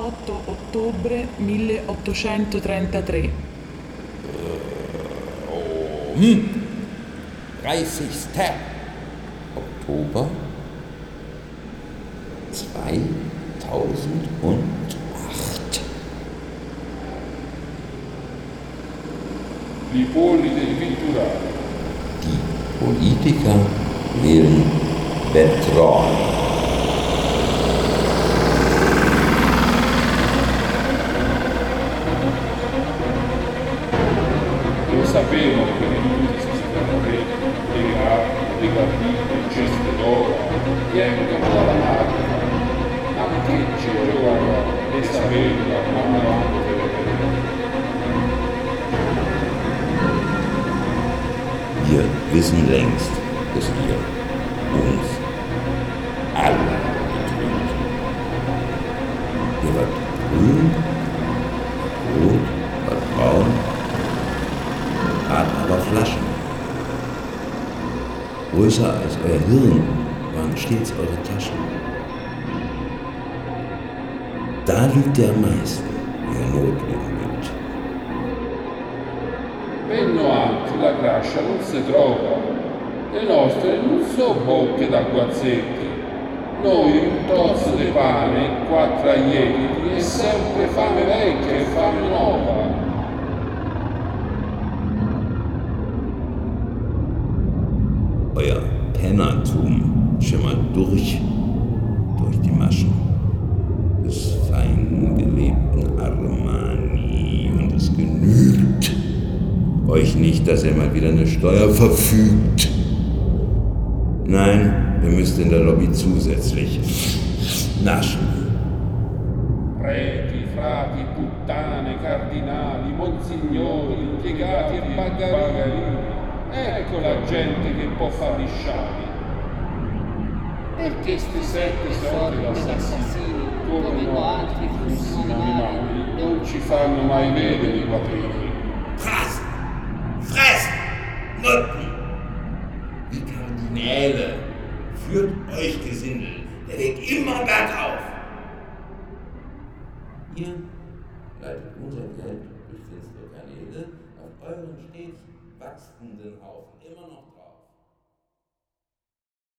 28 ottobre 1833. 30. Oktober 2008. I polli del Vitturale. Die Politiker wählen Betrog. Lo sapevo che nei tutti esistono le gardine, ceste d'oro, vengono dalla macchina, anche ci giovano le sapeva, ma non Wir wissen längst, dass ihr uns alle betrügt. Ihr wart grün, rot, wart braun, wart aber Flaschen. Größer als euer Hirn waren stets eure Taschen. Da lügt ihr am meisten, wie ihr Not lügen wird. penno anche la grascia non si trova, le nostre non so bocche da guazzetti, noi un tozzo di pane, 4 aglietti e sempre fame vecchia e fame nuova. Euer Pennertum schimmert durch die Maschen des fein gelebten Armani und es genügt euch nicht, dass ihr mal wieder eine Steuer verfügt. Nein, ihr müsst in der Lobby zusätzlich naschen. Preti, frati, puttane, cardinali, monsignori, impiegati e bagarini. Ecco la gente che può fare gli sciami. Perché sti 7 soldi assassini, come altri flussi animali, non ci fanno mai vedere i quattrini. Fressen! Fressen! Nutten! Die Kardinäle! Führt euch, Gesindel! Der Weg immer bergauf! Ihr leitet unser Geld durch finstere Kanäle auf euren stets wachsenden Haufen immer noch